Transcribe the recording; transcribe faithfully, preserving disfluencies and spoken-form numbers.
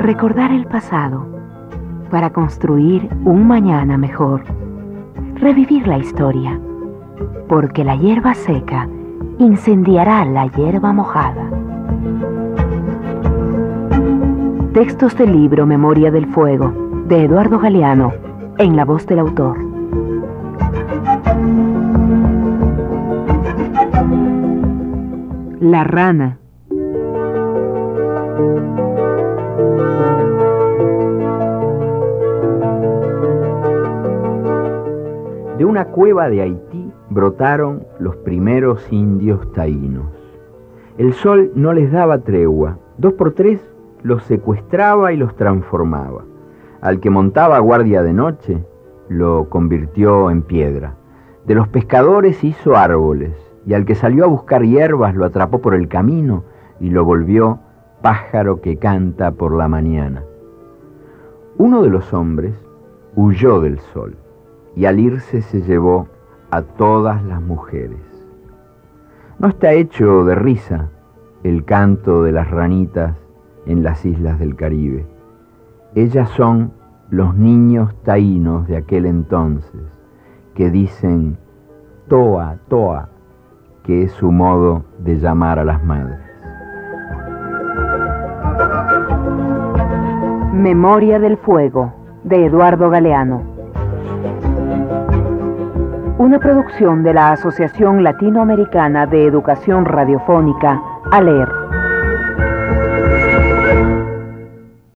Recordar el pasado para construir un mañana mejor. Revivir la historia, porque la hierba seca incendiará la hierba mojada. Textos del libro Memoria del Fuego, de Eduardo Galeano, en la voz del autor. La rana. De una cueva de Haití brotaron los primeros indios taínos. El sol no les daba tregua. Dos por tres los secuestraba y los transformaba. Al que montaba guardia de noche, lo convirtió en piedra. De los pescadores hizo árboles, y al que salió a buscar hierbas lo atrapó por el camino y lo volvió pájaro que canta por la mañana. Uno de los hombres huyó del sol, y al irse se llevó a todas las mujeres. No está hecho de risa el canto de las ranitas en las islas del Caribe. Ellas son los niños taínos de aquel entonces, que dicen toa, toa, que es su modo de llamar a las madres. Memoria del Fuego, de Eduardo Galeano. Una producción de la Asociación Latinoamericana de Educación Radiofónica, ALER.